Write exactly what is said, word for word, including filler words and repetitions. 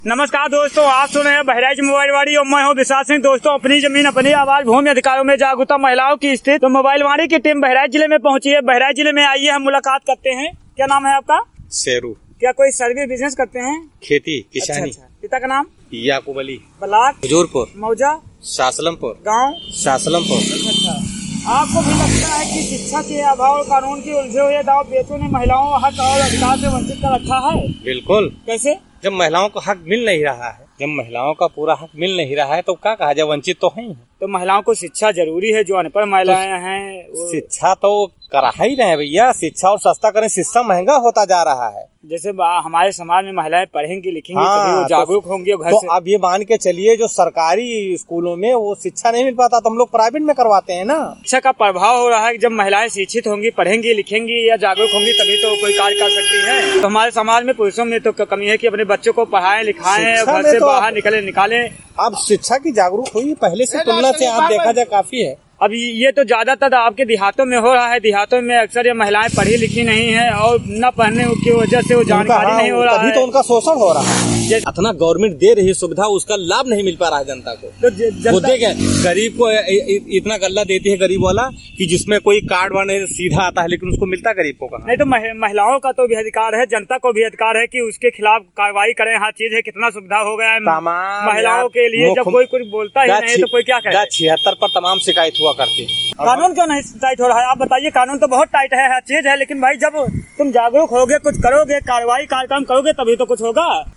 नमस्कार दोस्तों, आप सुन रहे हैं बहराइच मोबाइल वाड़ी और मैं हूं विशाल सिंह। दोस्तों, अपनी जमीन अपनी आवाज, भूमि अधिकारों में जागरूकता महिलाओं की स्थिति। तो मोबाइल वाड़ी की टीम बहराइच जिले में पहुंची है। बहराइच जिले में आइए हम मुलाकात करते हैं। क्या नाम है आपका? शेरू। क्या कोई सर्विस बिजनेस करते हैं? खेती किसानी। अच्छा, अच्छा। पिता का नाम? याकूब अली। ब्लाक? हजूरपुर। मौजा? सासलमपुर। गाँव? सासलमपुर। अच्छा, आपको भी लगता है कि शिक्षा के अभाव और कानून की उलझे हुए दाव पेचों ने महिलाओं हक और अधिकार से वंचित कर रखा है? बिल्कुल। कैसे? जब महिलाओं को हक मिल नहीं रहा है, जब महिलाओं का पूरा हक मिल नहीं रहा है तो क्या कहा जाए, वंचित तो है ही। तो महिलाओं को शिक्षा जरूरी है। जो अनपढ़ महिलाएं हैं वो... शिक्षा तो करा ही रहे भैया। शिक्षा और सस्ता करें, शिक्षा महंगा होता जा रहा है। जैसे हमारे समाज में महिलाएं पढ़ेंगी लिखेंगी हाँ, तभी वो जागरूक तो, होंगी। घर तो से अब ये मान के चलिए, जो सरकारी स्कूलों में वो शिक्षा नहीं मिल पाता तो हम लोग प्राइवेट में करवाते हैं ना। शिक्षा का प्रभाव हो रहा है। जब महिलाएं शिक्षित होंगी, पढ़ेंगी लिखेंगी या जागरूक होंगी तभी तो कोई कार्य कर सकती है। तो हमारे समाज में पुरुषों में तो कमी है कि अपने बच्चों को पढ़ाएं लिखाएं, घर से तो बाहर निकले निकालें। अब शिक्षा की जागरूक हुई पहले से तुलना से आप देखा जाए काफी है। अब ये तो ज्यादातर आपके देहातों में हो रहा है। देहातों में अक्सर ये महिलाएं पढ़ी लिखी नहीं है और न पढ़ने की वजह से वो जानकारी नहीं हो रहा है। तभी तो उनका शोषण हो रहा है। इतना गवर्नमेंट दे रही सुविधा, उसका लाभ नहीं मिल पा रहा है जनता को। तो वो देखे गरीब को इतना गल्ला देती है गरीब वाला कि जिसमें कोई कार्ड वाने सीधा आता है, लेकिन उसको मिलता गरीब को कहाँ? नहीं तो महिलाओं का तो भी अधिकार है, जनता को भी अधिकार है कि उसके खिलाफ कार्रवाई करें। हर चीज है, कितना सुविधा हो गया है महिलाओं के लिए। जब कोई कुछ बोलता ही नहीं तो कोई क्या करे? छिहत्तर पर तमाम शिकायत हुआ करती। कानून क्यों नहीं टाइट हो रहा है? आप बताइए। कानून तो बहुत टाइट है, हर चीज है, लेकिन भाई जब तुम जागरूक होगे, कुछ करोगे, कार्रवाई कार्यक्रम करोगे तभी तो कुछ होगा।